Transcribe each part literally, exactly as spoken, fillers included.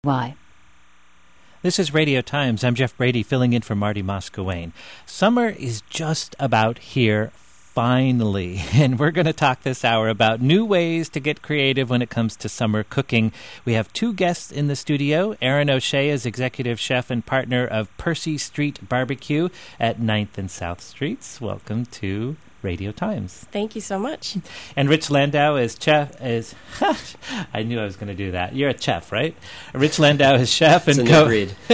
Why? This is Radio Times. I'm Jeff Brady, filling in for Marty Moscowain. Summer is just about here, finally, and we're going to talk this hour about new ways to get creative when it comes to summer cooking. We have two guests in the studio. Erin O'Shea is executive chef and partner of Percy Street Barbecue at ninth and South Streets. Welcome to Radio Times. Thank you so much. And Rich Landau is chef. Is I knew I was going to do that. You're a chef, right? Rich Landau is chef and co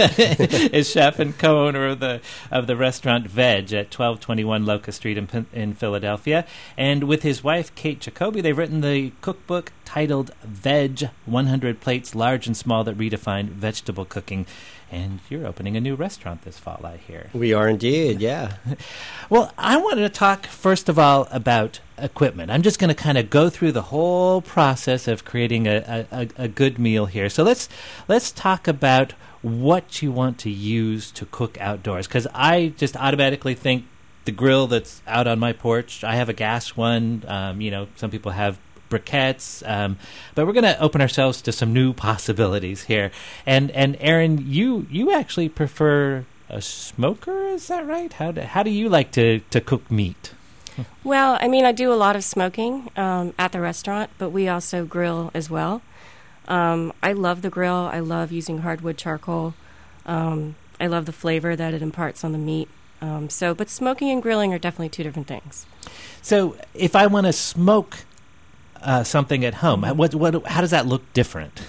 is chef and co-owner of the of the restaurant Veg at twelve twenty-one Locust Street in, in Philadelphia. And with his wife Kate Jacoby, they've written the cookbook titled Veg: one hundred Plates, Large and Small, that redefine vegetable cooking. And you're opening a new restaurant this fall, I hear. We are indeed, yeah. Well, I wanted to talk, first of all, about equipment. I'm just going to kind of go through the whole process of creating a, a, a good meal here. So let's let's talk about what you want to use to cook outdoors, because I just automatically think the grill that's out on my porch. I have a gas one. Um, you know, some people have briquettes, um, but we're going to open ourselves to some new possibilities here. And and Erin, you you actually prefer a smoker, is that right? How do, how do you like to, to cook meat? Well, I mean, I do a lot of smoking um, at the restaurant, but we also grill as well. Um, I love the grill. I love using hardwood charcoal. Um, I love the flavor that it imparts on the meat. Um, so, but smoking and grilling are definitely two different things. So if I want to smoke Uh, something at home, what, what, how does that look different?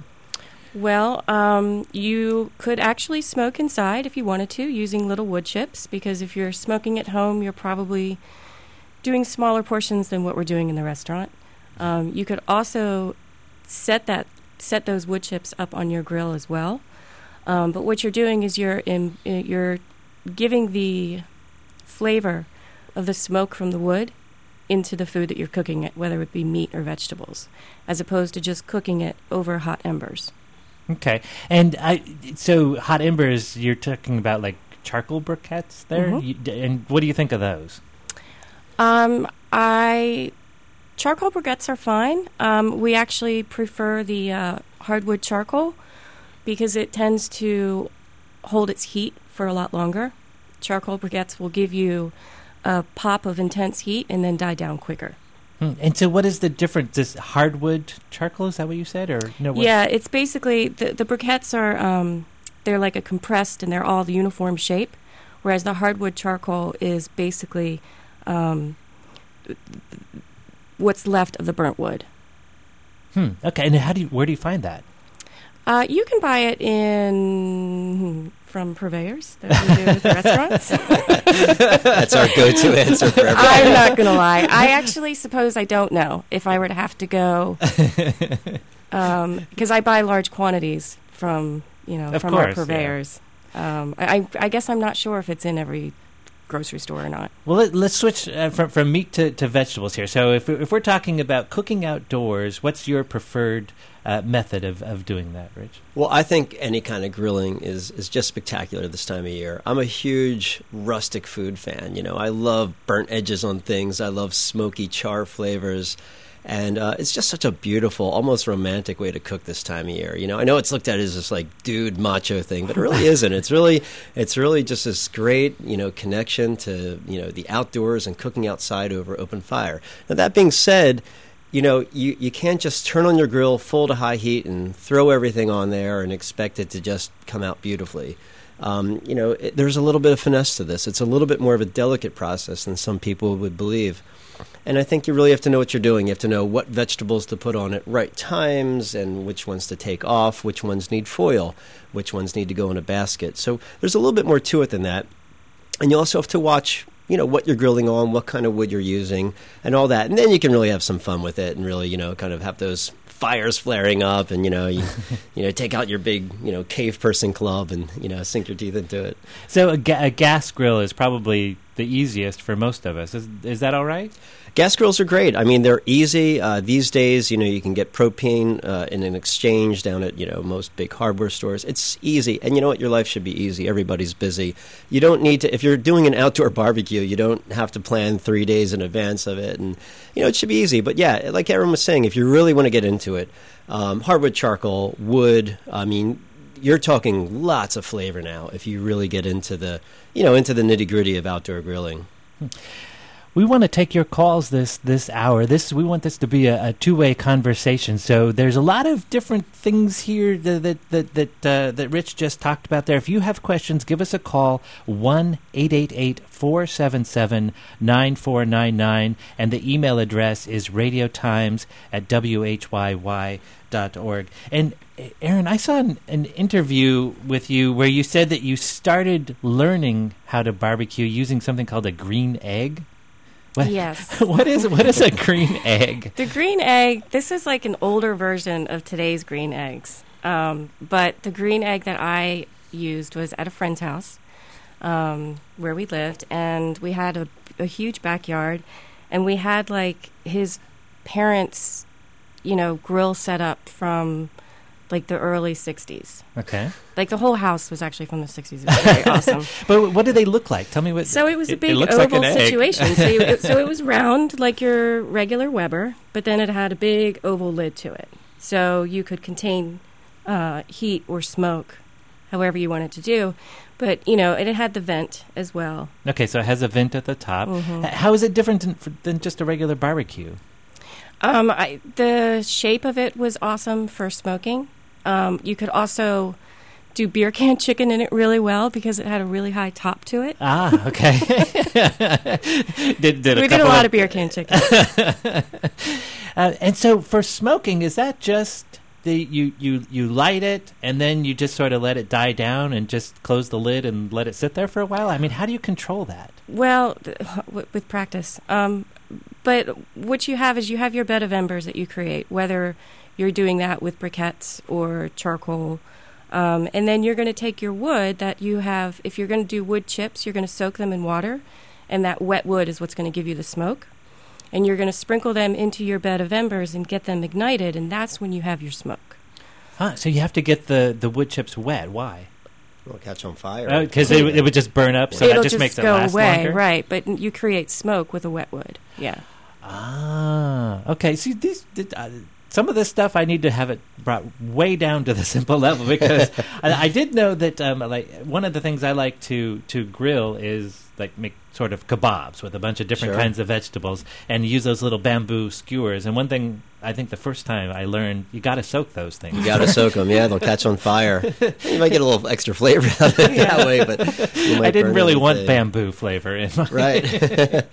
Well, um, you could actually smoke inside if you wanted to, using little wood chips, because if you're smoking at home, you're probably doing smaller portions than what we're doing in the restaurant. Um, you could also set that set those wood chips up on your grill as well. Um, but what you're doing is you're in, you're giving the flavor of the smoke from the wood into the food that you're cooking it, whether it be meat or vegetables, as opposed to just cooking it over hot embers. Okay. And I, so hot embers, you're talking about like charcoal briquettes there? Mm-hmm. You, and what do you think of those? Um, I charcoal briquettes are fine. Um, we actually prefer the uh, hardwood charcoal because it tends to hold its heat for a lot longer. Charcoal briquettes will give you a pop of intense heat and then die down quicker. Hmm. And so what is the difference? This hardwood charcoal, is that what you said? Or no? What? Yeah, it's basically, the, the briquettes are, um, they're like a compressed and they're all the uniform shape, whereas the hardwood charcoal is basically um, what's left of the burnt wood. Hmm. Okay, and how do you, where do you find that? Uh, you can buy it in from purveyors that we do with restaurants. That's our go-to answer for everything. I'm not going to lie. I actually suppose I don't know if I were to have to go, because um, I buy large quantities from you know of from course, our purveyors. Yeah. Um, I, I guess I'm not sure if it's in every grocery store or not. Well, let, let's switch uh, from from meat to, to vegetables here. So if if we're talking about cooking outdoors, what's your preferred Uh, method of, of doing that, Rich? Well, I think any kind of grilling is, is just spectacular this time of year. I'm a huge rustic food fan. You know, I love burnt edges on things. I love smoky char flavors. And uh, it's just such a beautiful, almost romantic way to cook this time of year. You know, I know it's looked at as this like dude macho thing, but it really isn't. It's really, it's really just this great, you know, connection to, you know, the outdoors and cooking outside over open fire. Now, that being said, you know, you, you can't just turn on your grill full to high heat and throw everything on there and expect it to just come out beautifully. Um, you know, it, there's a little bit of finesse to this. It's a little bit more of a delicate process than some people would believe. And I think you really have to know what you're doing. You have to know what vegetables to put on at right times and which ones to take off, which ones need foil, which ones need to go in a basket. So there's a little bit more to it than that. And you also have to watch, you know, what you're grilling on, what kind of wood you're using, and all that. And then you can really have some fun with it and really, you know, kind of have those fires flaring up and, you know, you, you know, take out your big, you know, cave person club and, you know, sink your teeth into it. So a, ga- a gas grill is probably the easiest for most of us. Is is that all right? Gas grills are great. I mean, they're easy. Uh, these days, you know, you can get propane uh, in an exchange down at, you know, most big hardware stores. It's easy. And you know what? Your life should be easy. Everybody's busy. You don't need to, if you're doing an outdoor barbecue, you don't have to plan three days in advance of it. And, you know, it should be easy. But yeah, like Aaron was saying, if you really want to get into it, um, hardwood charcoal, wood, I mean, you're talking lots of flavor now if you really get into the, you know, into the nitty-gritty of outdoor grilling. We want to take your calls this this hour. This we want this to be a, a two-way conversation. So there's a lot of different things here that that that that, uh, that Rich just talked about there. If you have questions, give us a call, one eight eight eight, four seven seven, nine four nine nine, and the email address is radiotimes at w h y y dot org. And Aaron, I saw an, an interview with you where you said that you started learning how to barbecue using something called a green egg. What, yes. What is what is a green egg? The green egg, this is like an older version of today's green eggs. Um, but the green egg that I used was at a friend's house um, where we lived, and we had a, a huge backyard, and we had like his parents' you know, grill set up from like the early sixties. Okay. Like the whole house was actually from the sixties. It was very awesome. But what did they look like? Tell me what. So it was a it, big it looks oval like an situation. Egg. so, you, it, so it was round like your regular Weber, but then it had a big oval lid to it. So you could contain uh, heat or smoke, however you wanted to do. But, you know, and it had the vent as well. Okay, so it has a vent at the top. Mm-hmm. How is it different than, than just a regular barbecue? Um, I, the shape of it was awesome for smoking. Um, you could also do beer can chicken in it really well because it had a really high top to it. Ah, okay. did, did a we did a lot of, of beer can chicken. uh, and so for smoking, is that just the you, you, you light it and then you just sort of let it die down and just close the lid and let it sit there for a while? I mean, how do you control that? Well, th- w- with practice. Um, but what you have is you have your bed of embers that you create, whether you're doing that with briquettes or charcoal. Um, and then you're going to take your wood that you have, if you're going to do wood chips, you're going to soak them in water, and that wet wood is what's going to give you the smoke. And you're going to sprinkle them into your bed of embers and get them ignited, and that's when you have your smoke. Huh, so you have to get the, the wood chips wet. Why? It'll catch on fire. Because uh, it, it would just burn up, so It'll that just, just makes it go last away, longer? right, but you create smoke with a wet wood, yeah. Ah, okay. See, these... Uh, Some of this stuff I need to have it brought way down to the simple level because I, I did know that um, like one of the things I like to, to grill is like make sort of kebabs with a bunch of different Sure. kinds of vegetables and use those little bamboo skewers. And one thing I think the first time I learned, you got to soak those things. You got to soak them, yeah. They'll catch on fire. You might get a little extra flavor out of it Yeah. that way, but you might I didn't burn really want everything. bamboo flavor in my Right.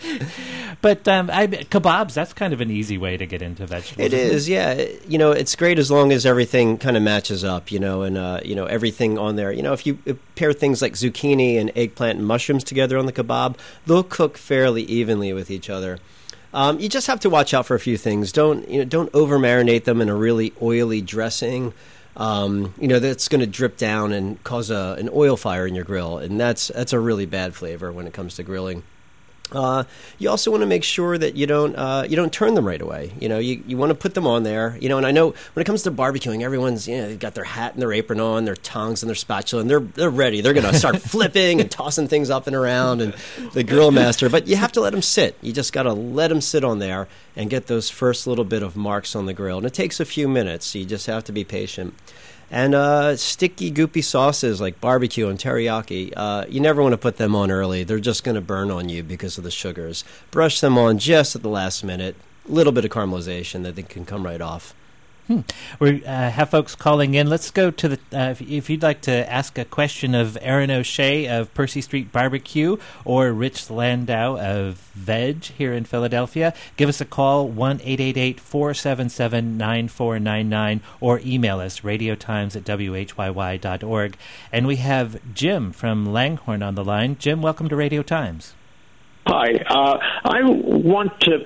But um, I, kebabs, that's kind of an easy way to get into vegetables. It is, yeah. You know, it's great as long as everything kind of matches up, you know, and, uh, you know, everything on there. You know, if you pair things like zucchini and eggplant and mushrooms together on the kebab, they'll cook fairly evenly with each other. Um, you just have to watch out for a few things. Don't, you know, don't over-marinate them in a really oily dressing. Um, you know, that's going to drip down and cause a, an oil fire in your grill, and that's that's a really bad flavor when it comes to grilling. Uh, you also want to make sure that you don't uh, you don't turn them right away. You know, you, you want to put them on there. You know, and I know when it comes to barbecuing, everyone's you know they've got their hat and their apron on, their tongs and their spatula, and they're they're ready. They're going to start flipping and tossing things up and around, and the grill master. But you have to let them sit. You just got to let them sit on there and get those first little bit of marks on the grill. And it takes a few minutes. So you just have to be patient. And uh, sticky, goopy sauces like barbecue and teriyaki, uh, you never want to put them on early. They're just going to burn on you because of the sugars. Brush them on just at the last minute. A little bit of caramelization that they can come right off. Hmm. We uh, have folks calling in. Let's go to the, uh, if, if you'd like to ask a question of Aaron O'Shea of Percy Street Barbecue or Rich Landau of Veg here in Philadelphia, give us a call, one eight eight eight, four seven seven, nine four nine nine, or email us, radiotimes at w h y y dot org. And we have Jim from Langhorne on the line. Jim, welcome to Radio Times. Hi. Uh, I want to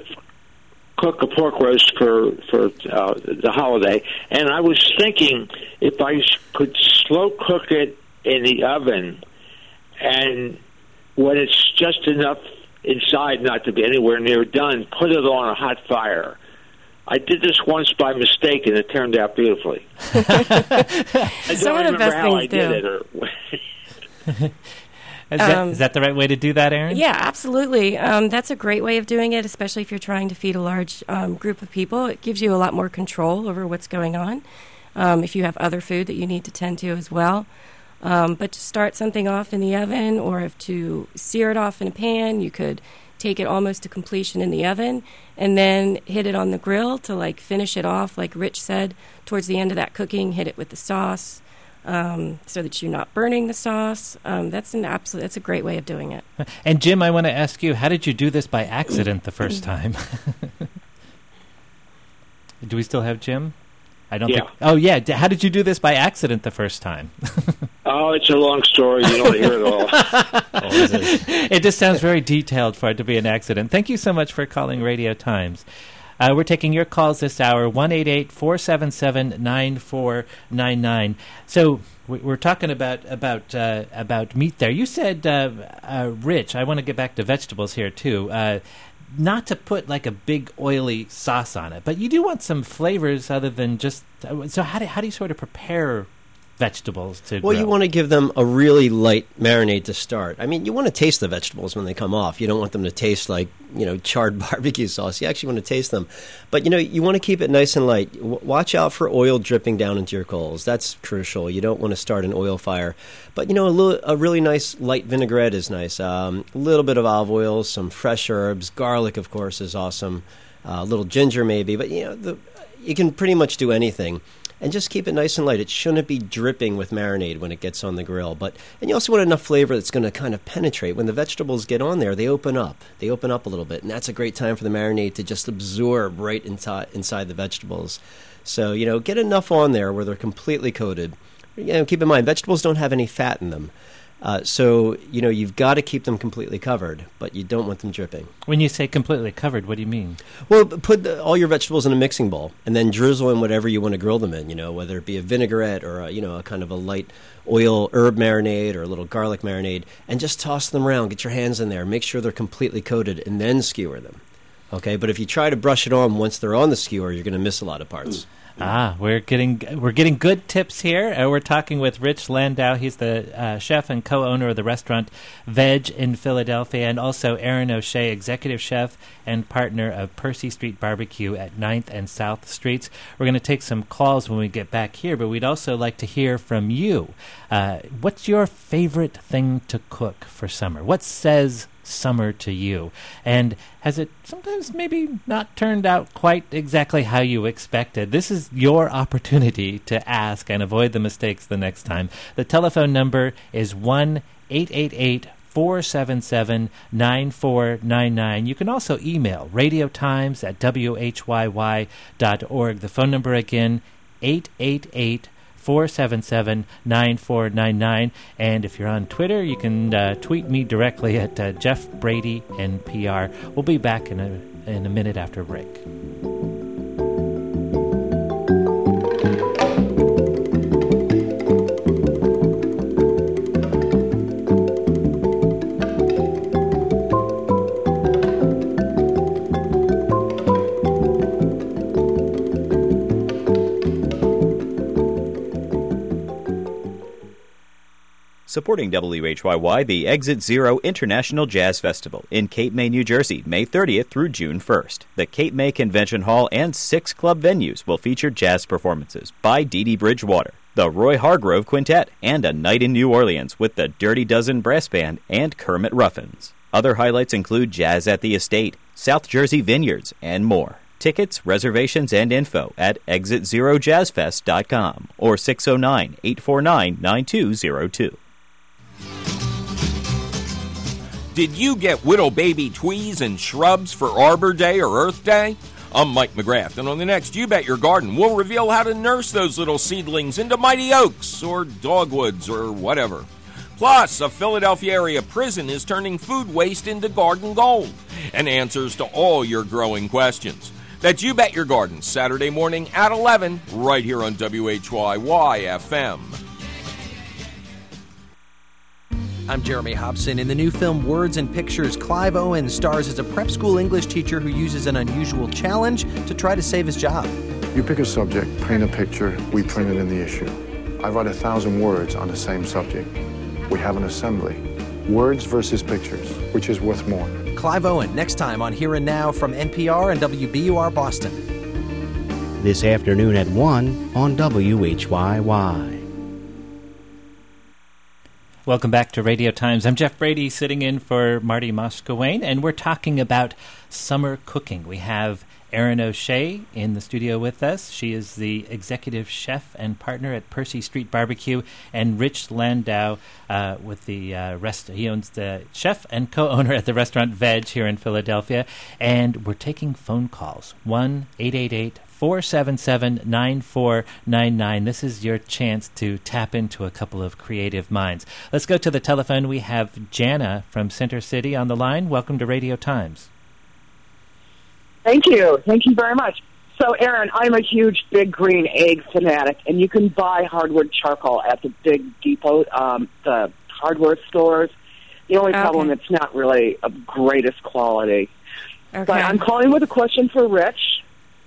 cook a pork roast for for uh, the holiday, and I was thinking if I could slow cook it in the oven and when it's just enough inside not to be anywhere near done, put it on a hot fire. I did this once by mistake, and it turned out beautifully. I don't Some of the remember best how things I do. did it. Or Is, that, Um, is that the right way to do that, Erin? Yeah, absolutely. Um, that's a great way of doing it, especially if you're trying to feed a large um, group of people. It gives you a lot more control over what's going on um, if you have other food that you need to tend to as well. Um, but to start something off in the oven, or if to sear it off in a pan, you could take it almost to completion in the oven and then hit it on the grill to like finish it off, like Rich said, towards the end of that cooking, hit it with the sauce. Um, so that you're not burning the sauce. Um, that's an absolute. That's a great way of doing it. And Jim, I want to ask you, how did you do this by accident the first time? Do we still have Jim? I don't Yeah. think. Oh, yeah. D- How did you do this by accident the first time? Oh, it's a long story. You don't hear it all. Oh, is it? It just sounds very detailed for it to be an accident. Thank you so much for calling Radio Times. Uh, we're taking your calls this hour, one eight eight, four seven seven, nine four nine nine. So we- we're talking about about uh, about meat there. You said, uh, uh, Rich, I want to get back to vegetables here too, uh, not to put like a big oily sauce on it, but you do want some flavors other than just... Uh, so how do, how do you sort of prepare vegetables to Well, you grill? want to give them a really light marinade to start. I mean, you want to taste the vegetables when they come off. You don't want them to taste like, you know, charred barbecue sauce. You actually want to taste them. But, you know, you want to keep it nice and light. W- watch out for oil dripping down into your coals. That's crucial. You don't want to start an oil fire. But, you know, a, little, a really nice light vinaigrette is nice. Um, a little bit of olive oil, some fresh herbs. Garlic, of course, is awesome. Uh, a little ginger maybe. But, you know, the, you can pretty much do anything. And just keep it nice and light. It shouldn't be dripping with marinade when it gets on the grill. But and you also want enough flavor that's going to kind of penetrate. When the vegetables get on there, they open up. They open up a little bit. And that's a great time for the marinade to just absorb right inside, inside the vegetables. So, you know, get enough on there where they're completely coated. You know, keep in mind, vegetables don't have any fat in them. Uh, so, you know, you've got to keep them completely covered, but you don't want them dripping. When you say completely covered, what do you mean? Well, put the, all your vegetables in a mixing bowl and then drizzle in whatever you want to grill them in, you know, whether it be a vinaigrette or, a, you know, a kind of a light oil herb marinade or a little garlic marinade, and just toss them around. Get your hands in there. Make sure they're completely coated and then skewer them. Okay, but if you try to brush it on once they're on the skewer, you're going to miss a lot of parts. Ah, we're getting we're getting good tips here. Uh, we're talking with Rich Landau. He's the uh, chef and co-owner of the restaurant Veg in Philadelphia, and also Erin O'Shea, executive chef and partner of Percy Street Barbecue at ninth and South Streets. We're going to take some calls when we get back here, but we'd also like to hear from you. Uh, what's your favorite thing to cook for summer? What says summer to you? And has it sometimes maybe not turned out quite exactly how you expected? This is your opportunity to ask and avoid the mistakes the next time. The telephone number is one eight eight eight, four seven seven, nine four nine nine. You can also email radiotimes at w h y y dot org. The phone number again, eight eight eight, four seven seven, nine four nine nine. And if you're on Twitter, you can uh, tweet me directly at uh, Jeff Brady N P R. We'll be back in a, in a minute after a break. Supporting W H Y Y, the Exit Zero International Jazz Festival in Cape May, New Jersey, May thirtieth through June first. The Cape May Convention Hall and six club venues will feature jazz performances by Dee Dee Bridgewater, the Roy Hargrove Quintet, and a night in New Orleans with the Dirty Dozen Brass Band and Kermit Ruffins. Other highlights include Jazz at the Estate, South Jersey Vineyards, and more. Tickets, reservations, and info at exit zero jazz fest dot com or six oh nine, eight four nine, nine two oh two. Did you get widow baby tweez and shrubs for Arbor Day or Earth Day? I'm Mike McGrath, and on the next You Bet Your Garden, we'll reveal how to nurse those little seedlings into mighty oaks or dogwoods or whatever. Plus, a Philadelphia area prison is turning food waste into garden gold, and answers to all your growing questions. That's You Bet Your Garden, Saturday morning at eleven, right here on W H Y Y F M. I'm Jeremy Hobson. In the new film Words and Pictures, Clive Owen stars as a prep school English teacher who uses an unusual challenge to try to save his job. You pick a subject, paint a picture, we print it in the issue. I write a thousand words on the same subject. We have an assembly. Words versus pictures, which is worth more? Clive Owen, next time on Here and Now from N P R and W B U R Boston. This afternoon at one on W H Y Y. Welcome back to Radio Times. I'm Jeff Brady, sitting in for Marty Moscowain, and we're talking about summer cooking. We have Erin O'Shea in the studio with us. She is the executive chef and partner at Percy Street Barbecue, and Rich Landau uh, with the uh, rest. He owns the chef and co-owner at the restaurant Veg here in Philadelphia. And we're taking phone calls. one eight eight eight four seven seven nine four nine nine. This is your chance to tap into a couple of creative minds. Let's go to the telephone. We have Jana from Center City on the line. Welcome to Radio Times. Thank you. Thank you very much. So, Erin, I'm a huge Big Green Egg fanatic, and you can buy hardwood charcoal at the big depot, um, the hardware stores. The only Okay. problem, it's not really of greatest quality. Okay. But I'm calling with a question for Rich.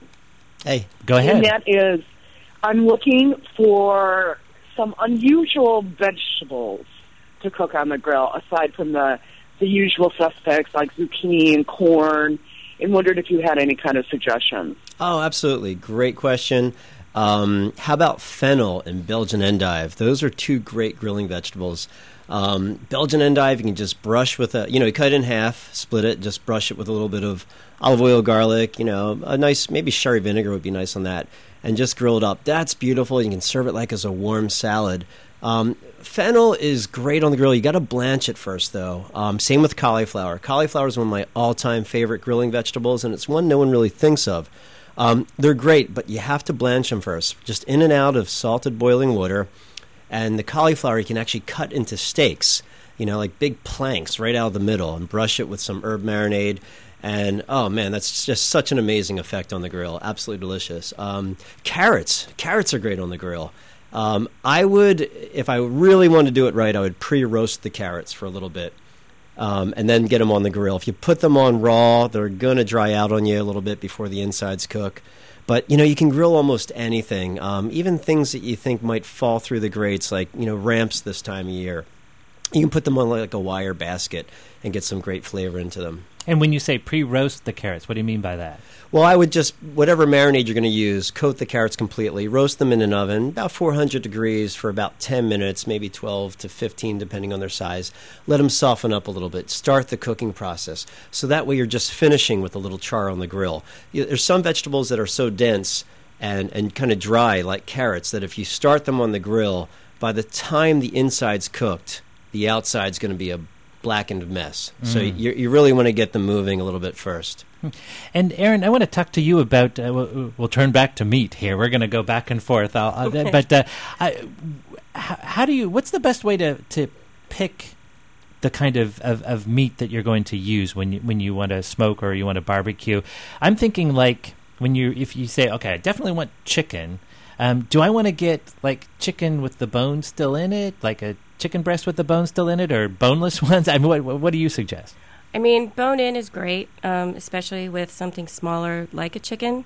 Hey, Go ahead. And that is, I'm looking for some unusual vegetables to cook on the grill, aside from the, the usual suspects like zucchini and corn, and wondered if you had any kind of suggestions. Oh, absolutely. Great question. Um, how about fennel and Belgian endive? Those are two great grilling vegetables. Um, Belgian endive, you can just brush with a, you know, you cut it in half, split it, just brush it with a little bit of olive oil, garlic, you know, a nice, maybe sherry vinegar would be nice on that, and just grill it up. That's beautiful. You can serve it like as a warm salad. Um, fennel is great on the grill. You got to blanch it first, though. Um, same with cauliflower. Cauliflower is one of my all-time favorite grilling vegetables, and it's one no one really thinks of. Um, they're great, but you have to blanch them first, just in and out of salted boiling water. And the cauliflower you can actually cut into steaks, you know, like big planks right out of the middle, and brush it with some herb marinade. And, oh, man, that's just such an amazing effect on the grill. Absolutely delicious. Um, carrots. Carrots are great on the grill. Um, I would, if I really wanted to do it right, I would pre-roast the carrots for a little bit um, and then get them on the grill. If you put them on raw, they're going to dry out on you a little bit before the insides cook. But, you know, you can grill almost anything, um, even things that you think might fall through the grates, like, you know, ramps this time of year. You can put them on like a wire basket and get some great flavor into them. And when you say pre-roast the carrots, what do you mean by that? Well, I would just, whatever marinade you're going to use, coat the carrots completely, roast them in an oven, about four hundred degrees for about ten minutes, maybe twelve to fifteen, depending on their size. Let them soften up a little bit. Start the cooking process. So that way you're just finishing with a little char on the grill. You, there's some vegetables that are so dense and, and kind of dry, like carrots, that if you start them on the grill, by the time the inside's cooked, the outside's going to be a blackened mess. Mm. So you, you really want to get them moving a little bit first. And Erin, I want to talk to you about. Uh, we'll, we'll turn back to meat here. We're going to go back and forth. I'll, I'll, Okay. But uh, I, how, how do you? What's the best way to, to pick the kind of, of, of meat that you're going to use when you when you want to smoke or you want to barbecue? I'm thinking like when you if you say, okay, I definitely want chicken. Um, do I want to get like chicken with the bone still in it, like a chicken breast with the bone still in it, or boneless ones? I mean, what, what do you suggest? I mean, bone in is great, um, especially with something smaller like a chicken,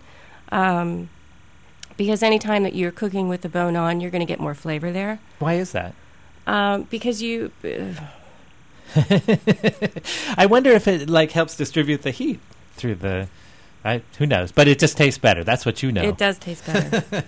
um, because anytime that you're cooking with the bone on, you're going to get more flavor there. Why is that? Um, because you... Uh, I wonder if it like helps distribute the heat through the... I, who knows? But it just tastes better. That's what you know. It does taste better.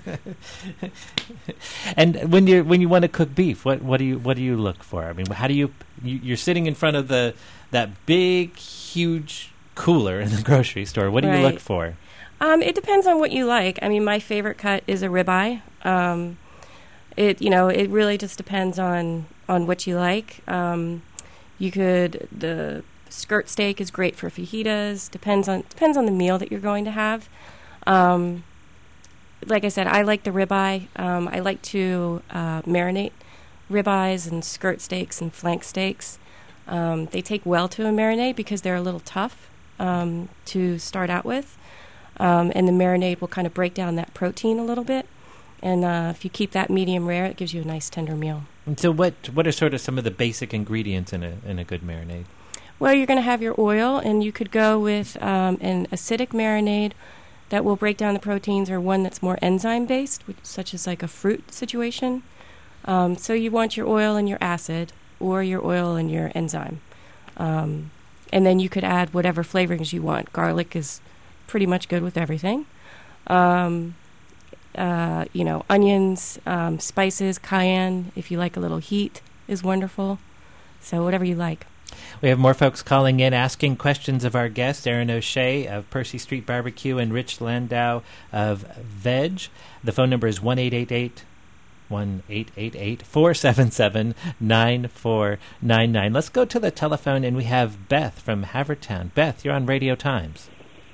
And when you when you want to cook beef, what what do you what do you look for? I mean, how do you, you you're sitting in front of the that big huge cooler in the grocery store. What do Right. you look for? Um, it depends on what you like. I mean, my favorite cut is a ribeye. Um, it you know it really just depends on on what you like. Um, you could the skirt steak is great for fajitas. Depends on depends on the meal that you're going to have. Um, like I said, I like the ribeye. Um, I like to uh, marinate ribeyes and skirt steaks and flank steaks. Um, they take well to a marinade because they're a little tough um, to start out with. Um, and the marinade will kind of break down that protein a little bit. And uh, if you keep that medium rare, it gives you a nice tender meal. And so, what what are sort of some of the basic ingredients in a in a good marinade? Well, you're going to have your oil, and you could go with um, an acidic marinade that will break down the proteins, or one that's more enzyme-based, which, such as like a fruit situation. Um, so you want your oil and your acid, or your oil and your enzyme. Um, and then you could add whatever flavorings you want. Garlic is pretty much good with everything. Um, uh, you know, onions, um, spices, cayenne, if you like a little heat, is wonderful. So whatever you like. We have more folks calling in, asking questions of our guest, Aaron O'Shea of Percy Street Barbecue and Rich Landau of Veg. The phone number is one eight eight eight, one eight eight eight, four seven seven, nine four nine nine. Let's go to the telephone, and we have Beth from Havertown. Beth, you're on Radio Times.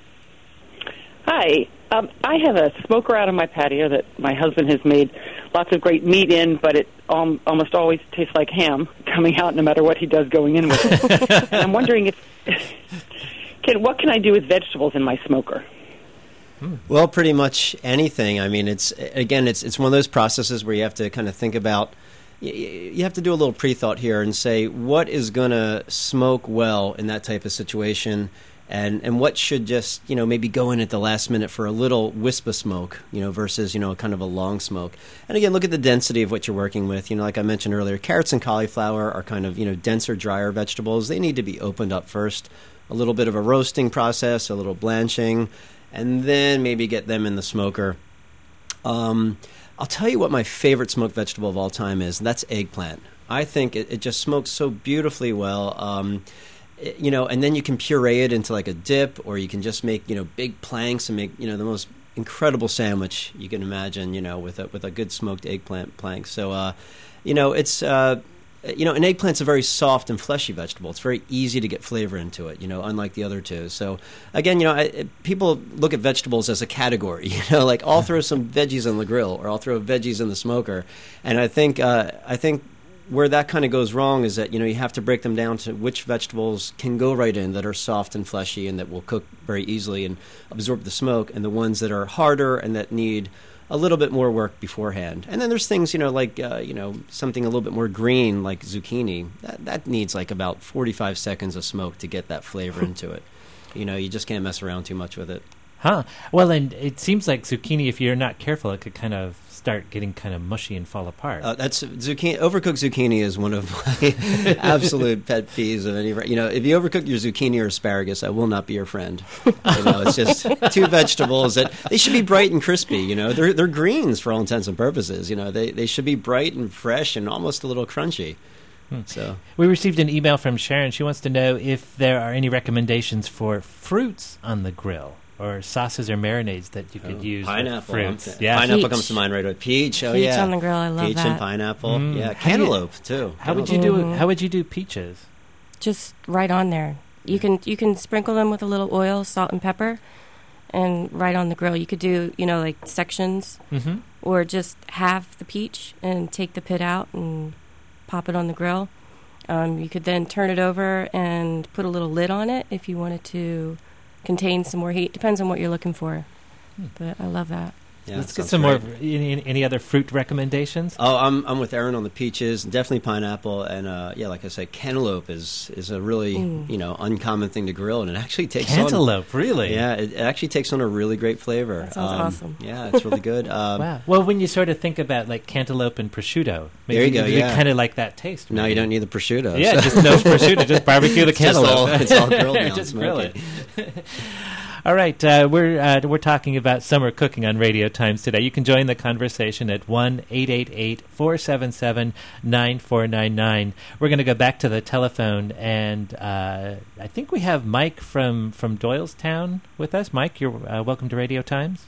Hi. Um, I have a smoker out on my patio that my husband has made lots of great meat in, but it um, almost always tastes like ham coming out no matter what he does going in with it. And I'm wondering if can what can I do with vegetables in my smoker? Well, pretty much anything. I mean, it's again, it's it's one of those processes where you have to kind of think about. You have to do a little pre-thought here and say what is going to smoke well in that type of situation. And and what should just, you know, maybe go in at the last minute for a little wisp of smoke, you know, versus, you know, kind of a long smoke. And again, look at the density of what you're working with. You know, like I mentioned earlier, carrots and cauliflower are kind of, you know, denser, drier vegetables. They need to be opened up first. A little bit of a roasting process, a little blanching, and then maybe get them in the smoker. Um, I'll tell you what my favorite smoked vegetable of all time is, and that's eggplant. I think it, it just smokes so beautifully well. Um You know, and then you can puree it into like a dip, or you can just make, you know, big planks and make, you know, the most incredible sandwich you can imagine, you know, with a with a good smoked eggplant plank. So, uh, you know, it's, uh, you know, an eggplant's a very soft and fleshy vegetable. It's very easy to get flavor into it, you know, unlike the other two. So, again, you know, I, people look at vegetables as a category, you know, like I'll throw some veggies on the grill, or I'll throw veggies in the smoker. And I think, uh, I think, where that kind of goes wrong is that, you know, you have to break them down to which vegetables can go right in that are soft and fleshy and that will cook very easily and absorb the smoke, and the ones that are harder and that need a little bit more work beforehand. And then there's things, you know, like, uh, you know, something a little bit more green like zucchini. That, that needs like about forty-five seconds of smoke to get that flavor into it. You know, you just can't mess around too much with it. Huh. Well, and it seems like zucchini, if you're not careful, it could kind of start getting kind of mushy and fall apart. Uh, that's zucchini. Overcooked zucchini is one of my absolute pet peeves of any. You know, if you overcook your zucchini or asparagus, I will not be your friend. You know, it's just two vegetables that they should be bright and crispy. You know, they're they're greens for all intents and purposes. You know, they they should be bright and fresh and almost a little crunchy. Hmm. So we received an email from Sharon. She wants to know if there are any recommendations for fruits on the grill, or sauces or marinades that you could oh, use pineapple. with fruits. Yeah, pineapple Peach. comes to mind right away. Peach, oh Peach yeah, on the grill, I love peach that. and pineapple. Mm. Yeah, How do you- cantaloupe too. How would Cantaloupe. you do? Mhm. How would you do peaches? Just right on there. You can you can sprinkle them with a little oil, salt, and pepper, and right on the grill. You could do, you know, like sections, Mm-hmm. or just half the peach and take the pit out and pop it on the grill. Um, you could then turn it over and put a little lid on it if you wanted to contain some more heat. Depends on what you're looking for. Hmm. But I love that. Yeah, Let's that get sounds some great. more. Any, any other fruit recommendations? Oh, I'm I'm with Aaron on the peaches. Definitely pineapple, and uh, yeah, like I said, cantaloupe is is a really Mm. you know uncommon thing to grill, and it actually takes on. Cantaloupe, really? Yeah, it, it actually takes on a really great flavor. That sounds Um, awesome. Yeah, it's really good. Um, Wow. Well, when you sort of think about like cantaloupe and prosciutto, maybe There you go, yeah. kind of like that taste. No, maybe. you don't need the prosciutto. Yeah, so- just no prosciutto. Just barbecue the It's just cantaloupe. all- it's all grilled now and Just grill it. smoky. All right, uh, we're uh, we're talking about summer cooking on Radio Times today. You can join the conversation at one eight eight eight, four seven seven, nine four nine nine. We're going to go back to the telephone, and uh, I think we have Mike from, from Doylestown with us. Mike, you're uh, welcome to Radio Times.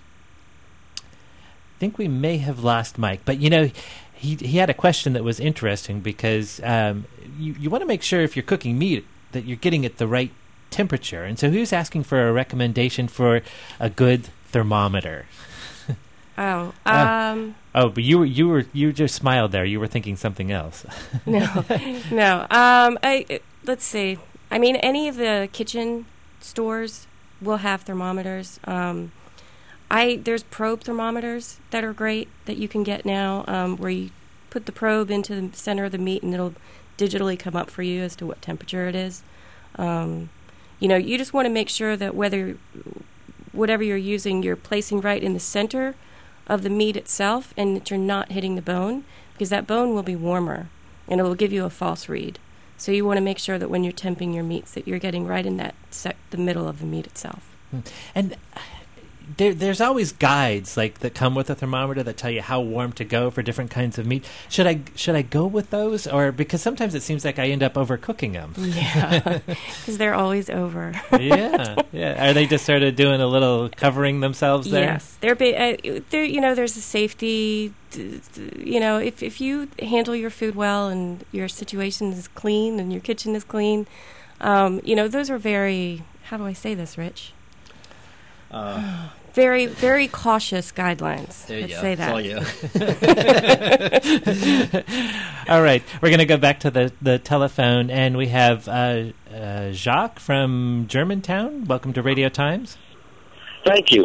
I think we may have lost Mike, but you know, he he had a question that was interesting because um, you you want to make sure if you're cooking meat that you're getting it the right temperature, and so he was asking for a recommendation for a good thermometer. Oh, Uh, um, Oh, but you were you were you just smiled there. You were thinking something else. no, no. Um, I it- let's see. I mean, any of the kitchen stores will have thermometers. Um, I there's probe thermometers that are great that you can get now, um, where you put the probe into the center of the meat, and it'll digitally come up for you as to what temperature it is. Um, you know, you just want to make sure that whether whatever you're using, you're placing right in the center of the meat itself, and that you're not hitting the bone, because that bone will be warmer, and it will give you a false read. So you want to make sure that when you're temping your meats, that you're getting right in that sec- the middle of the meat itself. And there, there's always guides like that come with a thermometer that tell you how warm to go for different kinds of meat. Should I should I go with those, or because sometimes it seems like I end up overcooking them? Yeah, because they're always over. yeah, yeah. Are they just sort of doing a little covering themselves there? Yes, they're. Ba- uh, they're you know, there's a safety. D- d- you know, if if you handle your food well and your situation is clean and your kitchen is clean, um, you know, those are very. How do I say this, Rich? Uh, very, very cautious guidelines. There you Let's go. say that. It's all you. All right, we're going to go back to the, the telephone, and we have uh, uh, Jacques from Germantown. Welcome to Radio Times. Thank you.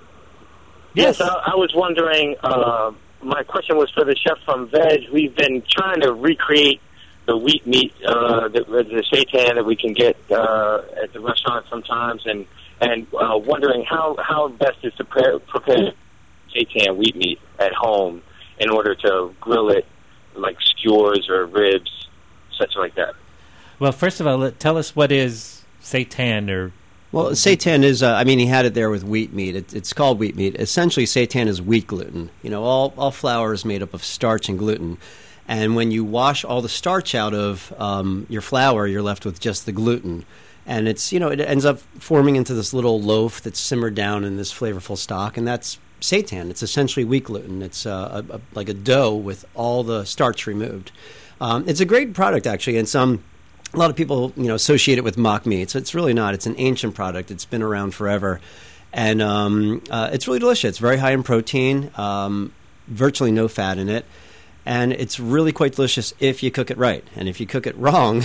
Yes, yes I, I was wondering, uh, my question was for the chef from Veg. We've been trying to recreate the wheat meat, uh, the, the seitan that we can get uh, at the restaurant sometimes, and and uh, wondering how, how best is to prepare, prepare seitan wheat meat at home in order to grill it like skewers or ribs, such like that. Well, first of all, let, tell us what is seitan, or... Well, seitan is, uh, I mean, he had it there with wheat meat. It, it's called wheat meat. Essentially, seitan is wheat gluten. You know, all, all flour is made up of starch and gluten. And when you wash all the starch out of um, your flour, you're left with just the gluten. And it's, you know, it ends up forming into this little loaf that's simmered down in this flavorful stock, and that's seitan. It's essentially wheat gluten. It's uh, a, a, like a dough with all the starch removed. Um, it's a great product, actually, and some a lot of people, you know, associate it with mock meats. It's really not. It's an ancient product. It's been around forever, and um, uh, it's really delicious. It's very high in protein, um, virtually no fat in it. And it's really quite delicious if you cook it right. And if you cook it wrong,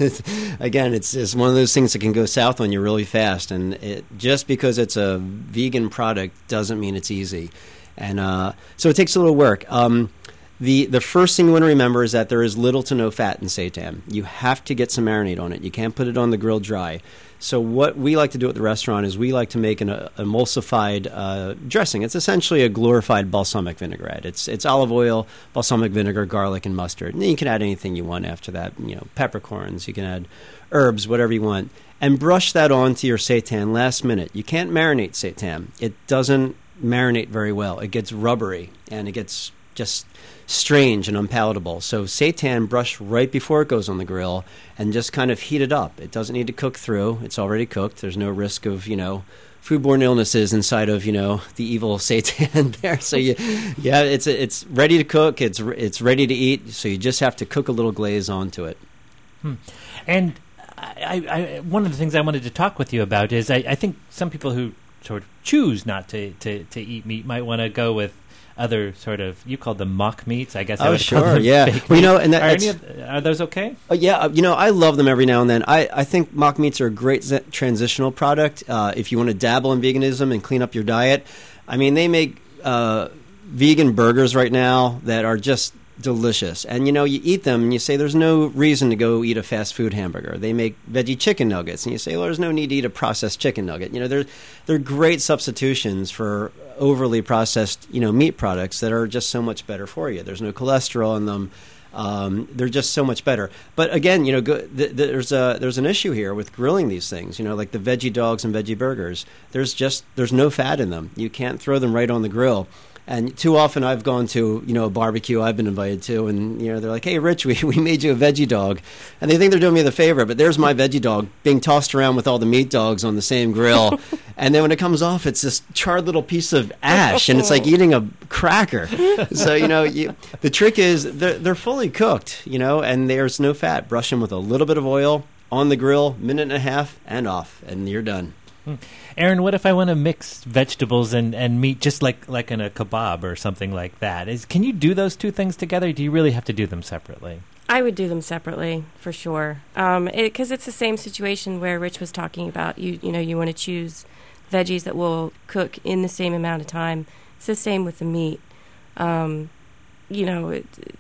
again, it's, it's one of those things that can go south on you really fast. And it, just because it's a vegan product doesn't mean it's easy. And uh, so it takes a little work. Um, the, the first thing you want to remember is that there is little to no fat in seitan. You have to get some marinade on it. You can't put it on the grill dry. So what we like to do at the restaurant is we like to make an uh, emulsified uh, dressing. It's essentially a glorified balsamic vinaigrette. It's it's olive oil, balsamic vinegar, garlic, and mustard. And then you can add anything you want after that. You know, peppercorns. You can add herbs, whatever you want, and brush that onto your seitan last minute. You can't marinate seitan. It doesn't marinate very well. It gets rubbery and it gets just strange and unpalatable. So seitan, brush right before it goes on the grill and just kind of heat it up. It doesn't need to cook through. It's already cooked. There's no risk of, you know, foodborne illnesses inside of, you know, the evil seitan there. So you, yeah, it's it's ready to cook. It's it's ready to eat. So you just have to cook a little glaze onto it. Hmm. And I, I, one of the things I wanted to talk with you about is I, I think some people who sort of choose not to, to, to eat meat might want to go with other sort of, you called them mock meats, I guess. I oh, would sure, call them yeah. fake Well, you know, meat. and that, are, any of, are those okay? Uh, yeah, you know, I love them every now and then. I, I think mock meats are a great z- transitional product uh, if you want to dabble in veganism and clean up your diet. I mean, they make uh, vegan burgers right now that are just delicious. And, you know, you eat them and you say there's no reason to go eat a fast food hamburger. They make veggie chicken nuggets and you say, well, there's no need to eat a processed chicken nugget. You know, they're, they're great substitutions for overly processed, you know, meat products that are just so much better for you. There's no cholesterol in them. Um, they're just so much better. But again, you know, go, th- th- there's a there's an issue here with grilling these things. You know, like the veggie dogs and veggie burgers. There's just there's no fat in them. You can't throw them right on the grill. And too often I've gone to, you know, a barbecue I've been invited to, and, you know, they're like, hey, Rich, we, we made you a veggie dog. And they think they're doing me the favor, but there's my veggie dog being tossed around with all the meat dogs on the same grill. And then when it comes off, it's this charred little piece of ash, and it's like eating a cracker. So, you know, you, the trick is they're, they're fully cooked, you know, and there's no fat. Brush them with a little bit of oil on the grill, minute and a half, and off, and you're done. Hmm. Aaron, what if I want to mix vegetables and, and meat just like, like in a kebab or something like that? Is can you do those two things together, or do you really have to do them separately? I would do them separately, for sure. Um, because it, it's the same situation where Rich was talking about. You you know, you want to choose veggies that will cook in the same amount of time. It's the same with the meat. Um, you know, it,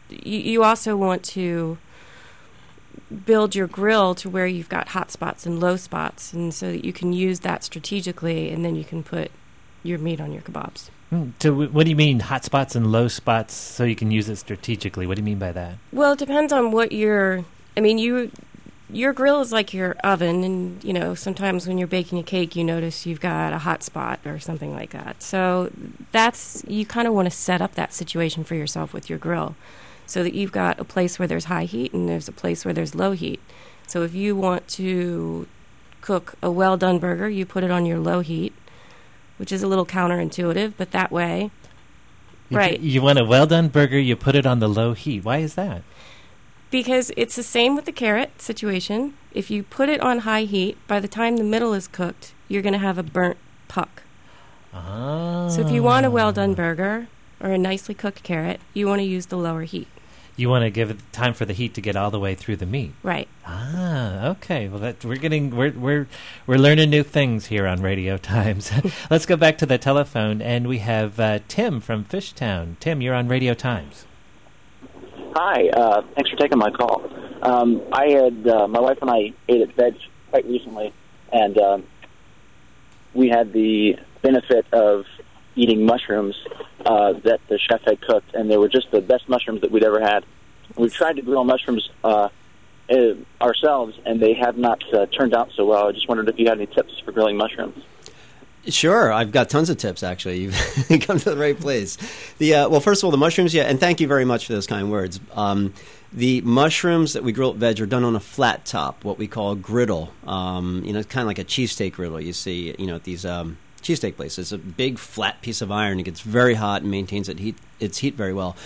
you, you also want to build your grill to where you've got hot spots and low spots, and so that you can use that strategically, and then you can put your meat on your kebabs. Mm, so w- what do you mean hot spots and low spots so you can use it strategically? What do you mean by that? Well, it depends on what your, I mean, you, your grill is like your oven, and, you know, sometimes when you're baking a cake, you notice you've got a hot spot or something like that. So that's, you kind of want to set up that situation for yourself with your grill, so that you've got a place where there's high heat and there's a place where there's low heat. So if you want to cook a well-done burger, you put it on your low heat, which is a little counterintuitive, but that way, you right. You want a well-done burger, you put it on the low heat. Why is that? Because it's the same with the carrot situation. If you put it on high heat, by the time the middle is cooked, you're going to have a burnt puck. Oh. So if you want a well-done burger or a nicely cooked carrot, you want to use the lower heat. You want to give it time for the heat to get all the way through the meat. Right. Ah, okay. Well, that we're getting we're we're we're learning new things here on Radio Times. Let's go back to the telephone, and we have uh, Tim from Fishtown. Tim, you're on Radio Times. Hi. Uh, thanks for taking my call. Um, I had uh, my wife and I ate at Veg quite recently, and um, we had the benefit of eating mushrooms uh, that the chef had cooked, and they were just the best mushrooms that we'd ever had. We've tried to grill mushrooms uh, uh, ourselves, and they have not uh, turned out so well. I just wondered if you had any tips for grilling mushrooms. Sure, I've got tons of tips, actually. You've come to the right place. The uh, Well, first of all, the mushrooms, yeah, and thank you very much for those kind words. Um, the mushrooms that we grill at Veg are done on a flat top, what we call a griddle. Um, you know, it's kind of like a cheesesteak griddle you see, you know, at these um, cheesesteak places. It's a big, flat piece of iron. It gets very hot and maintains it heat, its heat very well.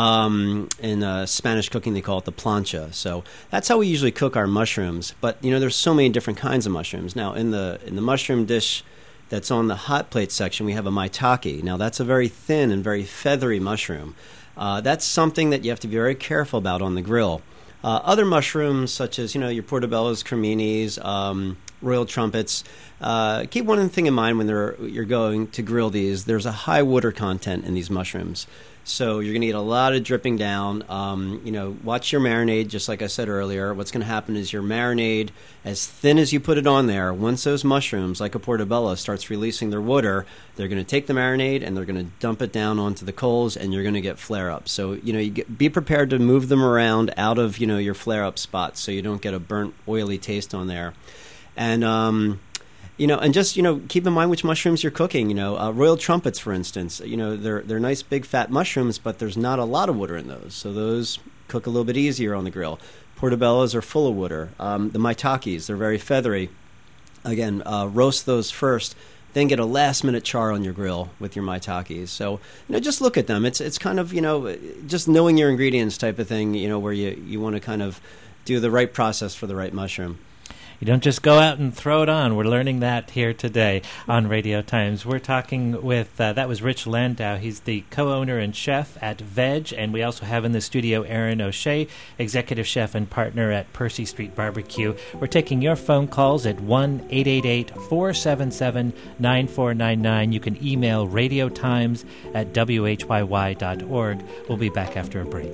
Um, in uh, Spanish cooking, they call it the plancha. So that's how we usually cook our mushrooms. But, you know, there's so many different kinds of mushrooms. Now, in the in the mushroom dish that's on the hot plate section, we have a maitake. Now, that's a very thin and very feathery mushroom. Uh, that's something that you have to be very careful about on the grill. Uh, other mushrooms, such as, you know, your portobellos, creminis, um, royal trumpets, uh, keep one thing in mind when they're, you're going to grill these. There's a high water content in these mushrooms. So you're going to get a lot of dripping down. Um, you know, watch your marinade, just like I said earlier. What's going to happen is your marinade, as thin as you put it on there, once those mushrooms, like a portobello, starts releasing their water, they're going to take the marinade and they're going to dump it down onto the coals, and you're going to get flare-ups. So, you know, you get, be prepared to move them around out of, you know, your flare-up spots so you don't get a burnt, oily taste on there. And, um... You know, and just, you know, keep in mind which mushrooms you're cooking. You know, uh, royal trumpets, for instance, you know, they're they're nice, big, fat mushrooms, but there's not a lot of water in those. So those cook a little bit easier on the grill. Portobellos are full of water. Um, the maitakes, they're very feathery. Again, uh, roast those first, then get a last-minute char on your grill with your maitakes. So, you know, just look at them. It's it's kind of, you know, just knowing your ingredients type of thing, you know, where you, you want to kind of do the right process for the right mushroom. You don't just go out and throw it on. We're learning that here today on Radio Times. We're talking with, uh, that was Rich Landau. He's the co-owner and chef at Veg, and we also have in the studio Aaron O'Shea, executive chef and partner at Percy Street Barbecue. We're taking your phone calls at one eight eight eight, four seven seven, nine four nine nine. You can email radiotimes at w h y y dot org. We'll be back after a break.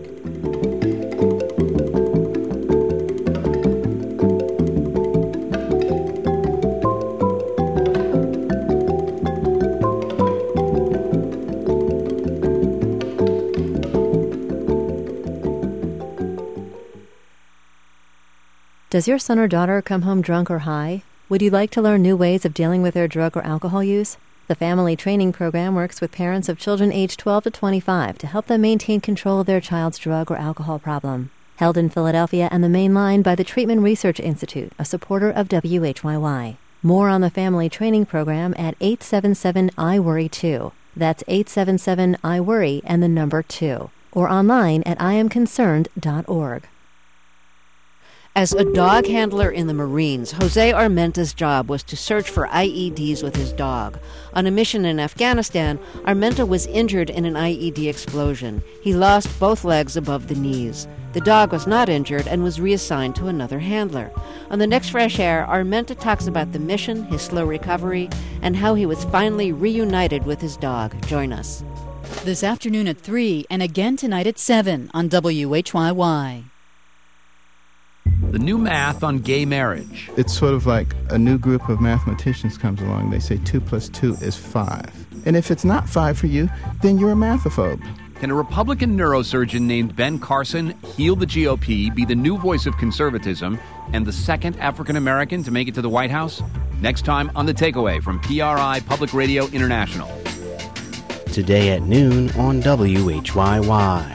Does your son or daughter come home drunk or high? Would you like to learn new ways of dealing with their drug or alcohol use? The Family Training Program works with parents of children aged twelve to twenty-five to help them maintain control of their child's drug or alcohol problem. Held in Philadelphia and the Main Line by the Treatment Research Institute, a supporter of W H Y Y. More on the Family Training Program at eight seven seven, I worry two. That's eight seven seven, I worry and the number two. Or online at I am concerned dot org. As a dog handler in the Marines, Jose Armenta's job was to search for I E Ds with his dog. On a mission in Afghanistan, Armenta was injured in an I E D explosion. He lost both legs above the knees. The dog was not injured and was reassigned to another handler. On the next Fresh Air, Armenta talks about the mission, his slow recovery, and how he was finally reunited with his dog. Join us. This afternoon at three and again tonight at seven on W H Y Y. The new math on gay marriage. It's sort of like a new group of mathematicians comes along. They say two plus two is five. And if it's not five for you, then you're a mathophobe. Can a Republican neurosurgeon named Ben Carson heal the G O P, be the new voice of conservatism, and the second African-American to make it to the White House? Next time on The Takeaway from P R I Public Radio International. Today at noon on W H Y Y.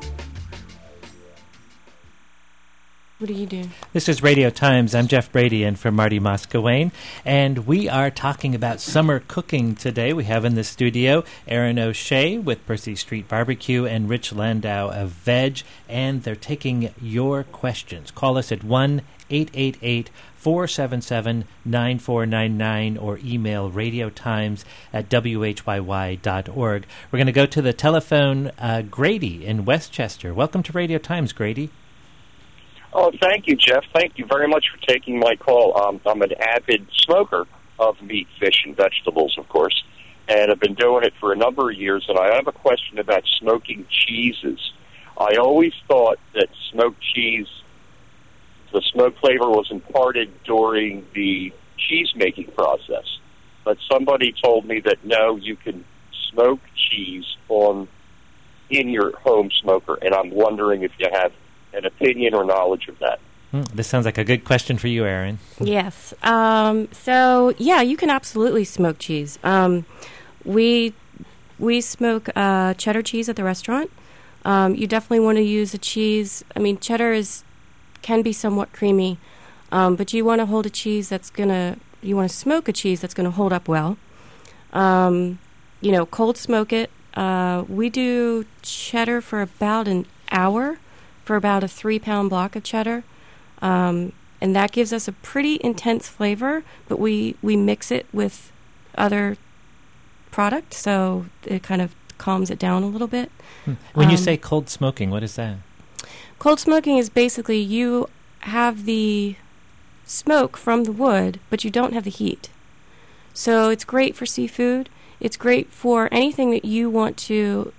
What do you do? This is Radio Times. I'm Jeff Brady in for Marty Moscawain, and we are talking about summer cooking today. We have in the studio Aaron O'Shea with Percy Street Barbecue and Rich Landau of Veg, and they're taking your questions. Call us at one eight eight eight, four seven seven, nine four nine nine or email radiotimes at w h y y dot org. We're going to go to the telephone. uh, Grady in Westchester. Welcome to Radio Times, Grady. Oh, thank you, Jeff. Thank you very much for taking my call. Um, I'm an avid smoker of meat, fish, and vegetables, of course, and I've been doing it for a number of years, and I have a question about smoking cheeses. I always thought that smoked cheese, the smoke flavor was imparted during the cheese-making process, but somebody told me that, no, you can smoke cheese on in your home smoker, and I'm wondering if you have an opinion or knowledge of that. Hmm, this sounds like a good question for you, Aaron. Yes. Um, so, yeah, you can absolutely smoke cheese. Um, we we smoke uh, cheddar cheese at the restaurant. Um, you definitely want to use a cheese. I mean, cheddar is can be somewhat creamy, um, but you want to hold a cheese that's going to, you want to smoke a cheese that's going to hold up well. Um, you know, cold smoke it. Uh, we do cheddar for about an hour for about a three-pound block of cheddar, um, and that gives us a pretty intense flavor, but we, we mix it with other product, so it kind of calms it down a little bit. Hmm. When um, you say cold smoking, what is that? Cold smoking is basically you have the smoke from the wood, but you don't have the heat. So it's great for seafood. It's great for anything that you want to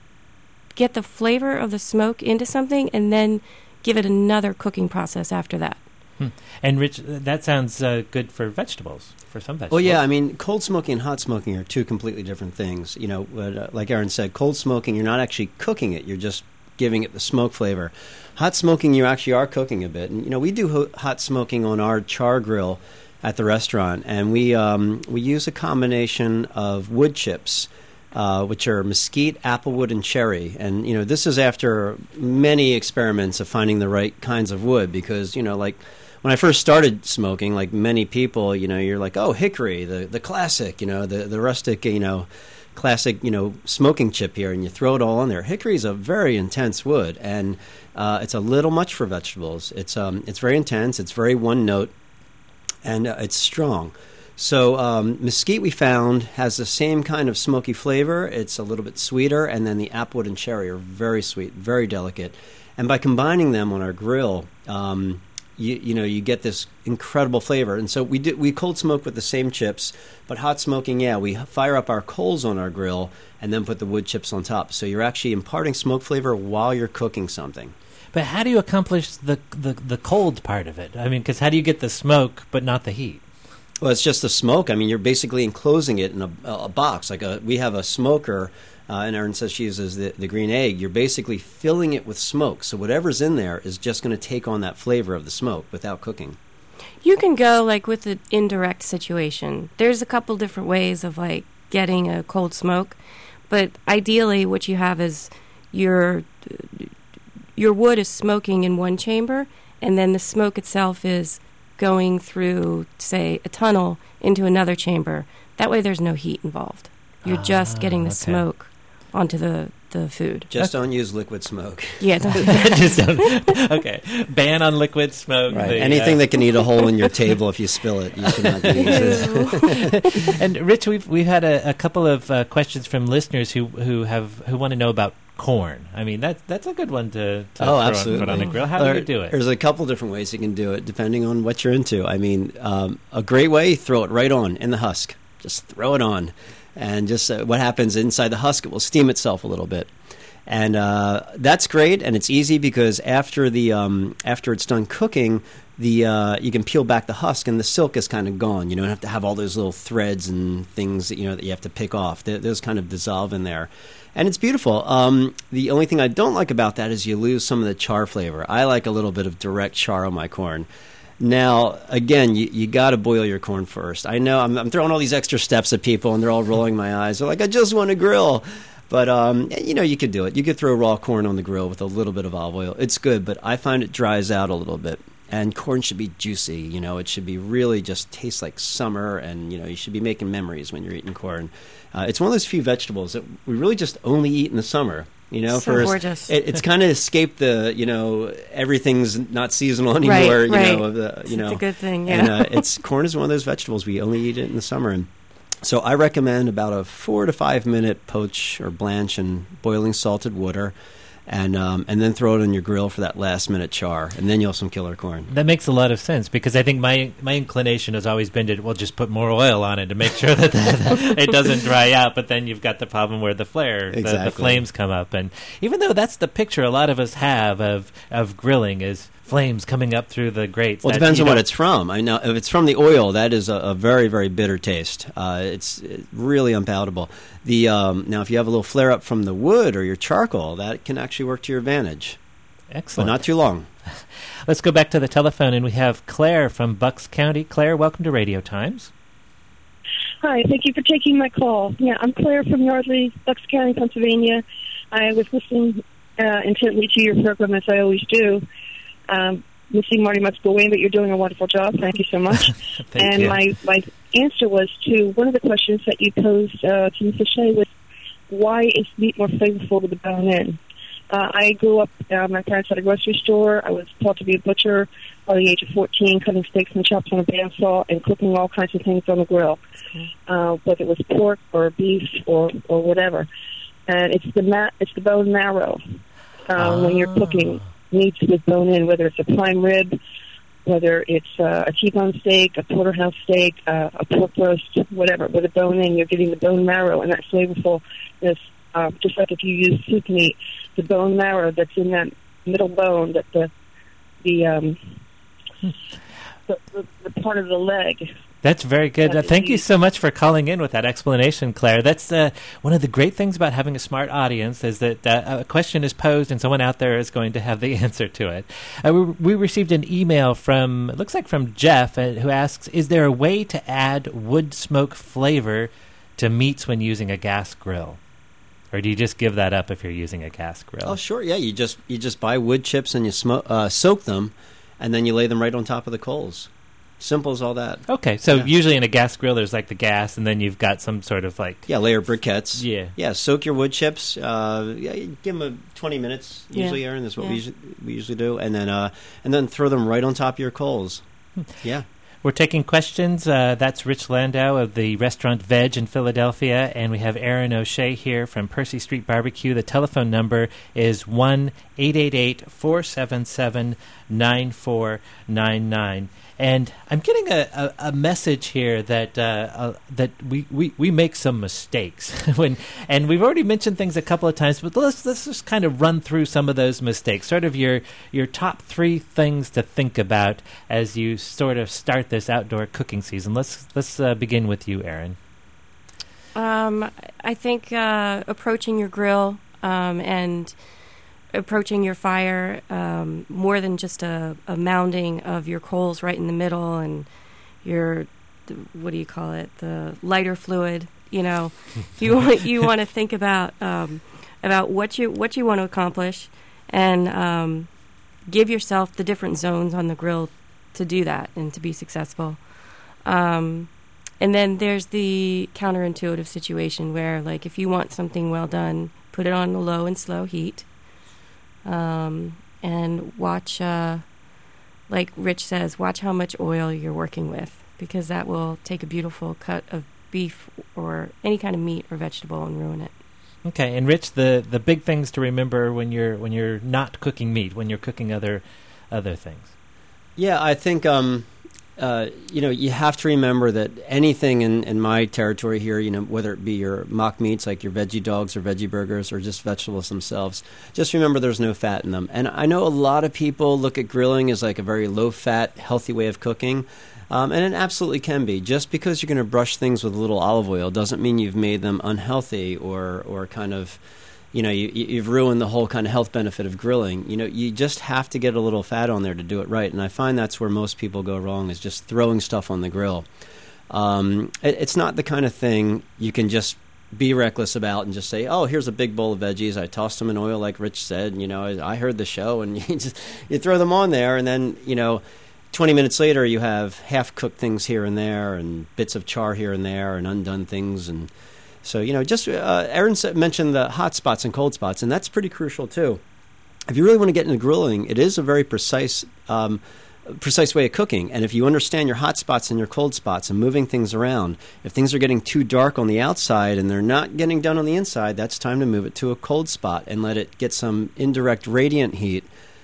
get the flavor of the smoke into something and then give it another cooking process after that. Hmm. And Rich, that sounds uh, good for vegetables, for some vegetables. Well, yeah, I mean, cold smoking and hot smoking are two completely different things. You know, but, uh, like Aaron said, cold smoking, you're not actually cooking it, you're just giving it the smoke flavor. Hot smoking, you actually are cooking a bit. And, you know, we do ho- hot smoking on our char grill at the restaurant, and we um, we use a combination of wood chips, Uh, which are mesquite, applewood, and cherry. And, you know, this is after many experiments of finding the right kinds of wood because, you know, like when I first started smoking, like many people, you know, you're like, oh, hickory, the, the classic, you know, the, the rustic, you know, classic, you know, smoking chip here, and you throw it all on there. Hickory is a very intense wood, and uh, it's a little much for vegetables. It's, um, it's very intense, it's very one note, and uh, it's strong. So um, mesquite, we found, has the same kind of smoky flavor. It's a little bit sweeter, and then the applewood and cherry are very sweet, very delicate. And by combining them on our grill, um, you, you know, you get this incredible flavor. And so we did, we cold smoke with the same chips, but hot smoking, yeah, we fire up our coals on our grill and then put the wood chips on top. So you're actually imparting smoke flavor while you're cooking something. But how do you accomplish the the, the cold part of it? I mean, because how do you get the smoke but not the heat? Well, it's just the smoke. I mean, you're basically enclosing it in a, a box. Like a, we have a smoker, uh, and Erin says she uses the, the green egg. You're basically filling it with smoke. So whatever's in there is just going to take on that flavor of the smoke without cooking. You can go, like, with the indirect situation. There's a couple different ways of, like, getting a cold smoke. But ideally, what you have is your, your wood is smoking in one chamber, and then the smoke itself is going through, say, a tunnel into another chamber. That way there's no heat involved. You're ah, just getting the okay. smoke onto the, the food. Just don't use liquid smoke. Yeah. Don't. Just don't. Okay. Ban on liquid smoke. Right. The, Anything uh, that can eat a hole in your table if you spill it, you should not use it. And Rich, we've we've had a, a couple of uh, questions from listeners who who have who want to know about corn. I mean, that's that's a good one to, to oh, throw absolutely. On, put on a grill. How there, do you do it? There's a couple different ways you can do it, depending on what you're into. I mean, um, a great way, throw it right on in the husk. Just throw it on. And just uh, what happens inside the husk, it will steam itself a little bit. And uh, that's great, and it's easy because after the um, after it's done cooking, the uh, you can peel back the husk, and the silk is kind of gone. You don't have to have all those little threads and things that you know that you have to pick off. They, those kind of dissolve in there, and it's beautiful. Um, the only thing I don't like about that is you lose some of the char flavor. I like a little bit of direct char on my corn. Now, again, you, you got to boil your corn first. I know I'm, I'm throwing all these extra steps at people, and they're all rolling my eyes. They're like, I just want to grill. But, um, you know, you could do it. You could throw raw corn on the grill with a little bit of olive oil. It's good, but I find it dries out a little bit. And corn should be juicy. You know, it should be really just taste like summer, and, you know, you should be making memories when you're eating corn. Uh, it's one of those few vegetables that we really just only eat in the summer. You know, so for gorgeous. It, it's kind of escaped the, you know, everything's not seasonal anymore. Right, you right. know, of the, you It's know, a good thing. Yeah. And uh, it's corn is one of those vegetables we only eat it in the summer. And so I recommend about a four to five minute poach or blanch in boiling salted water, and um, and then throw it on your grill for that last minute char, and then you'll have some killer corn. That makes a lot of sense, because I think my my inclination has always been to, well, just put more oil on it to make sure that, that it doesn't dry out, but then you've got the problem where the flare, the, Exactly. the flames come up. And even though that's the picture a lot of us have of, of grilling is flames coming up through the grates. Well, it that depends you on what don't- it's from. I know if it's from the oil, that is a, a very, very bitter taste. Uh, it's uh, really unpalatable. The um, now, if you have a little flare up from the wood or your charcoal, that can actually work to your advantage. Excellent. But not too long. Let's go back to the telephone, and we have Claire from Bucks County. Claire, welcome to Radio Times. Hi, thank you for taking my call. Yeah, I'm Claire from Yardley, Bucks County, Pennsylvania. I was listening uh, intently to your program, as I always do. Um, missing Marty McGowan, but you're doing a wonderful job. Thank you so much. Thank and you. my my answer was to one of the questions that you posed uh, to Mister Shea was, why is meat more flavorful with the bone in? Uh, I grew up, uh, my parents had a grocery store. I was taught to be a butcher by the age of fourteen, cutting steaks and chops on a bandsaw and cooking all kinds of things on the grill, uh, whether it was pork or beef or, or whatever. And it's the ma- it's the bone marrow uh, when you're cooking meats with bone in, whether it's a prime rib, whether it's uh, a T-bone steak, a porterhouse steak, uh, a pork roast, whatever. With a bone in, you're getting the bone marrow, and that flavorfulness, uh, just like if you use soup meat, the bone marrow that's in that middle bone, that the the um, the, the, the part of the leg. That's very good. Uh, thank you so much for calling in with that explanation, Claire. That's uh, one of the great things about having a smart audience is that uh, a question is posed and someone out there is going to have the answer to it. Uh, we, we received an email from, it looks like from Jeff, uh, who asks, is there a way to add wood smoke flavor to meats when using a gas grill? Or do you just give that up if you're using a gas grill? Oh, sure. Yeah, you just you just buy wood chips and you smoke, uh, soak them, and then you lay them right on top of the coals. Simple as all that. Okay, so Yeah. usually in a gas grill, there's like the gas, and then you've got some sort of like... Yeah, layer briquettes. Yeah. Yeah, soak your wood chips. Uh, yeah, you give them a twenty minutes, Yeah. usually, Aaron. That's what Yeah. we, usually, we usually do. And then uh, and then throw them right on top of your coals. Yeah. We're taking questions. Uh, that's Rich Landau of the restaurant Veg in Philadelphia, and we have Aaron O'Shea here from Percy Street Barbecue. The telephone number is one eight eight eight, four seven seven, nine four nine nine. And I'm getting a, a, a message here that uh, uh, that we, we, we make some mistakes when, and we've already mentioned things a couple of times, but let's let's just kind of run through some of those mistakes. Sort of your your top three things to think about as you sort of start this outdoor cooking season. Let's let's uh, begin with you, Erin. Um, I think uh, approaching your grill um, and approaching your fire um, more than just a, a mounding of your coals right in the middle and your, the, what do you call it, the lighter fluid. You know, you want you want to think about um, about what you what you want to accomplish, and um, give yourself the different zones on the grill to do that and to be successful. Um, and then there's the counterintuitive situation where, like, if you want something well done, put it on a low and slow heat. Um, and watch, uh, like Rich says, watch how much oil you're working with, because that will take a beautiful cut of beef or any kind of meat or vegetable and ruin it. Okay, and Rich, the, the big things to remember when you're when you're not cooking meat, when you're cooking other other things. Yeah, I think um, uh, you know, you have to remember that anything in, in my territory here, you know, whether it be your mock meats like your veggie dogs or veggie burgers or just vegetables themselves, just remember there's no fat in them. And I know a lot of people look at grilling as like a very low-fat, healthy way of cooking. Um, and it absolutely can be. Just because you're going to brush things with a little olive oil doesn't mean you've made them unhealthy or, or kind of, you know, you, you've ruined the whole kind of health benefit of grilling. You know, you just have to get a little fat on there to do it right. And I find that's where most people go wrong, is just throwing stuff on the grill. Um, it, it's not the kind of thing you can just be reckless about and just say, oh, here's a big bowl of veggies. I tossed them in oil like Rich said. And, you know, I, I heard the show. And you just you throw them on there and then, you know, twenty minutes later, you have half-cooked things here and there and bits of char here and there and undone things. And so, you know, just uh, Aaron mentioned the hot spots and cold spots, and that's pretty crucial, too. If you really want to get into grilling, it is a very precise um, precise way of cooking. And if you understand your hot spots and your cold spots and moving things around, if things are getting too dark on the outside and they're not getting done on the inside, that's time to move it to a cold spot and let it get some indirect radiant heat.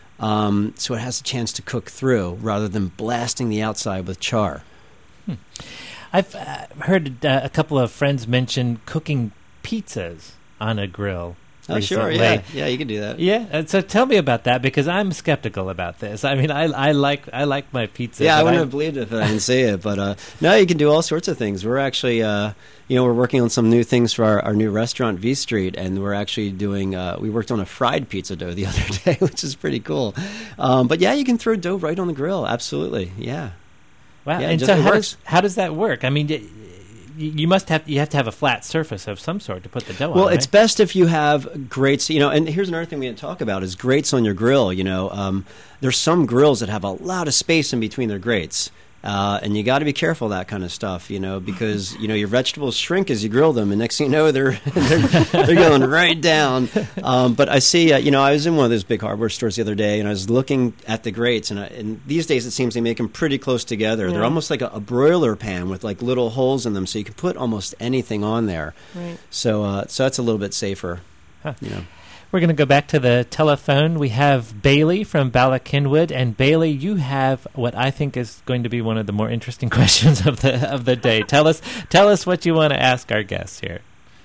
Um, so it has a chance to cook through rather than blasting the outside with char. Hmm. I've uh, heard uh, a couple of friends mention cooking pizzas on a grill. Oh, recently. sure, yeah. Yeah, you can do that. Yeah, and so tell me about that, because I'm skeptical about this. I mean, I, I like I like my pizza. Yeah, I wouldn't I... have believed it if I didn't see it. But uh, no, you can do all sorts of things. We're actually, uh, you know, we're working on some new things for our, our new restaurant, V Street, and we're actually doing, uh, we worked on a fried pizza dough the other day, which is pretty cool. Um, but yeah, you can throw dough right on the grill. Absolutely, yeah. Wow, yeah, and just, so how works. does, how does that work? I mean, it, you must have you have to have a flat surface of some sort to put the dough on. Well, right? it's best if you have grates, you know, and here's another thing we didn't talk about is grates on your grill. You know, um, there's some grills that have a lot of space in between their grates. Uh, and you got to be careful of that kind of stuff, you know, because, you know, your vegetables shrink as you grill them, and next thing you know, they're they're, they're going right down. Um, but I see, uh, you know, I was in one of those big hardware stores the other day, and I was looking at the grates, and, I, and these days it seems they make them pretty close together. Yeah. They're almost like a, a broiler pan with, like, little holes in them, so you can put almost anything on there. Right. So, uh, so that's a little bit safer, huh. you know. We're going to go back to the telephone. We have Bailey from Bala Cynwyd, and Bailey, you have what I think is going to be one of the more interesting questions of the of the day. Tell us, tell us what you want to ask our guests here.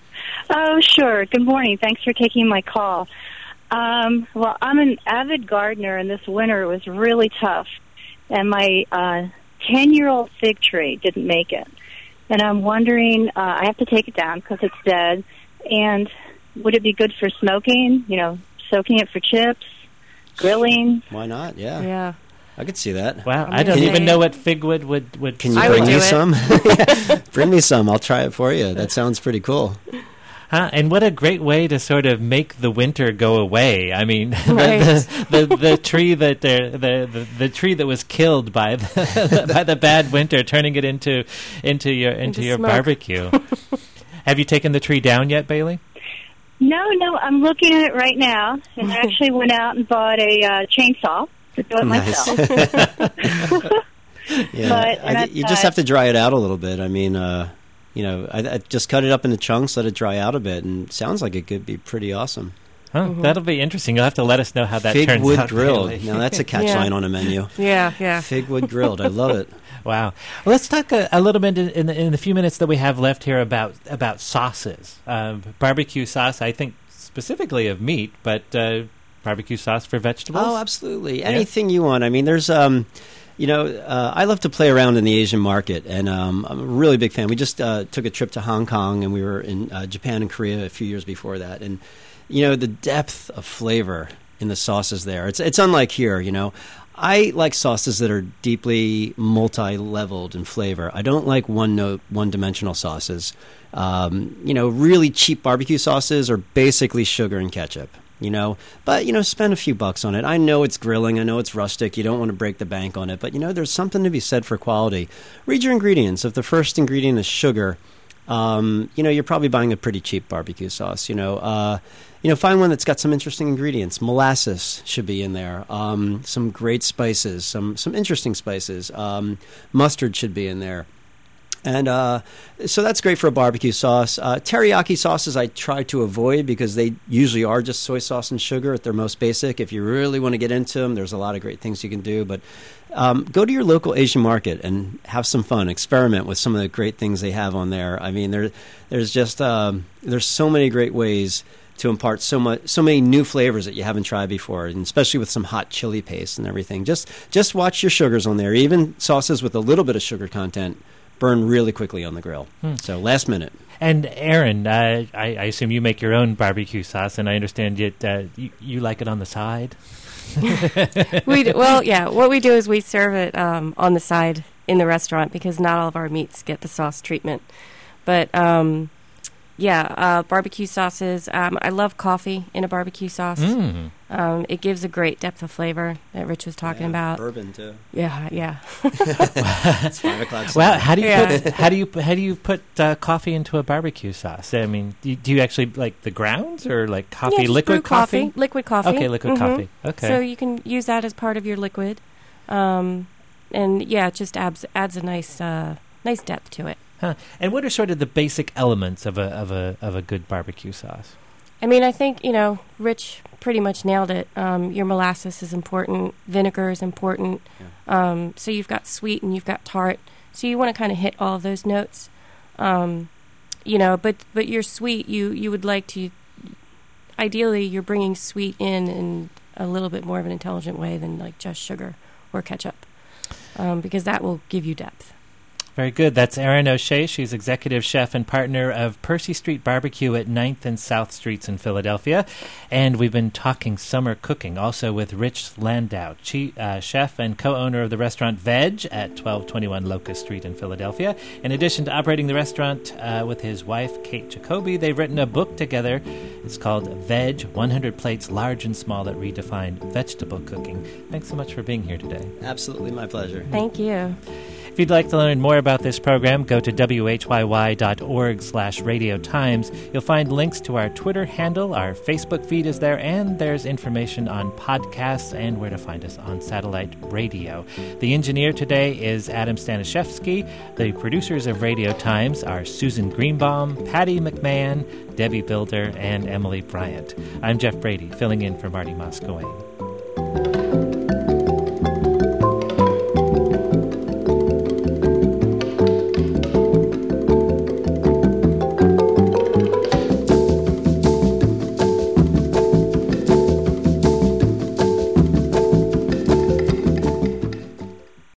Oh, sure. Good morning. Thanks for taking my call. Um, well, I'm an avid gardener, and this winter was really tough, and my uh, ten-year-old fig tree didn't make it, and I'm wondering, uh, I have to take it down because it's dead, and would it be good for smoking, you know, soaking it for chips, grilling? Why not? Yeah. Yeah. I could see that. Wow. I don't even know what figwood would... would Can you I bring would me some? Bring me some. I'll try it for you. That sounds pretty cool. Huh? And what a great way to sort of make the winter go away. I mean, right. the, the, the, the tree that the, the the tree that was killed by the, by the bad winter, turning it into into your into, into your smoke. barbecue. Have you taken the tree down yet, Bailey? No, no, I'm looking at it right now, and I actually went out and bought a uh, chainsaw to do it Nice. myself. Yeah, But, I, you just have to dry it out a little bit. I mean, uh, you know, I, I just cut it up into chunks, let it dry out a bit, and it sounds like it could be pretty awesome. Huh, mm-hmm. That'll be interesting. You'll have to let us know how that Fig turns wood out. grilled. Bailey. Now that's a catch Yeah. line on a menu. Yeah, yeah. Fig wood grilled. I love it. Wow. Well, let's talk a, a little bit in, in, the, in the few minutes that we have left here about about sauces. Um, barbecue sauce, I think specifically of meat, but uh, barbecue sauce for vegetables? Oh, absolutely. Anything you want. I mean, there's, um, you know, uh, I love to play around in the Asian market, and um, I'm a really big fan. We just uh, took a trip to Hong Kong, and we were in uh, Japan and Korea a few years before that. And, you know, the depth of flavor in the sauces there, it's it's unlike here, you know. I like sauces that are deeply multi-leveled in flavor. I don't like one-note, one-dimensional sauces. Um, you know, really cheap barbecue sauces are basically sugar and ketchup, you know. But, you know, spend a few bucks on it. I know it's grilling. I know it's rustic. You don't want to break the bank on it. But, you know, there's something to be said for quality. Read your ingredients. If the first ingredient is sugar, um, you know, you're probably buying a pretty cheap barbecue sauce, you know. Uh, you know, find one that's got some interesting ingredients. Molasses should be in there. Um, some great spices, some some interesting spices. Um, mustard should be in there. And uh, so that's great for a barbecue sauce. Uh, teriyaki sauces I try to avoid because they usually are just soy sauce and sugar at their most basic. If you really want to get into them, there's a lot of great things you can do. But um, go to your local Asian market and have some fun. Experiment with some of the great things they have on there. I mean, there, there's just um, there's so many great ways to impart so much, so many new flavors that you haven't tried before, and especially with some hot chili paste and everything. Just just watch your sugars on there. Even sauces with a little bit of sugar content burn really quickly on the grill. Hmm. So last minute. And Aaron, uh, I, I assume you make your own barbecue sauce, and I understand you, uh, you, you like it on the side? we do, well, yeah. What we do is we serve it um, on the side in the restaurant because not all of our meats get the sauce treatment. But um, yeah, uh, barbecue sauces. Um, I love coffee in a barbecue sauce. Mm. Um, it gives a great depth of flavor that Rich was talking yeah, about. Bourbon too. Yeah, yeah. It's five o'clock. Well, how do you yeah. put how do you how do you put uh, coffee into a barbecue sauce? I mean, do you, do you actually like the grounds or like coffee, yeah, just liquid brew coffee? Liquid coffee. Okay, liquid mm-hmm. coffee. Okay. So you can use that as part of your liquid, um, and yeah, it just adds adds a nice uh, nice depth to it. Huh. And what are sort of the basic elements of a of a of a good barbecue sauce? I mean, I think, you know, Rich pretty much nailed it. Um, your molasses is important. Vinegar is important. Yeah. Um, so you've got sweet and you've got tart. So you want to kind of hit all of those notes. Um, you know, but but your sweet, you, you would like to, ideally, you're bringing sweet in in a little bit more of an intelligent way than like just sugar or ketchup, um, because that will give you depth. Very good. That's Erin O'Shea. She's executive chef and partner of Percy Street Barbecue at ninth and South Streets in Philadelphia. And we've been talking summer cooking, also with Rich Landau, chi- uh, chef and co-owner of the restaurant Veg at twelve twenty-one Locust Street in Philadelphia. In addition to operating the restaurant uh, with his wife, Kate Jacoby, they've written a book together. It's called Veg, one hundred Plates Large and Small that Redefined Vegetable Cooking. Thanks so much for being here today. Absolutely my pleasure. Thank you. If you'd like to learn more about this program, go to W H Y Y dot org slash radio times. You'll find links to our Twitter handle, our Facebook feed is there, and there's information on podcasts and where to find us on satellite radio. The engineer today is Adam Staniszewski. The producers of Radio Times are Susan Greenbaum, Patty McMahon, Debbie Builder, and Emily Bryant. I'm Jeff Brady, filling in for Marty Moscowane.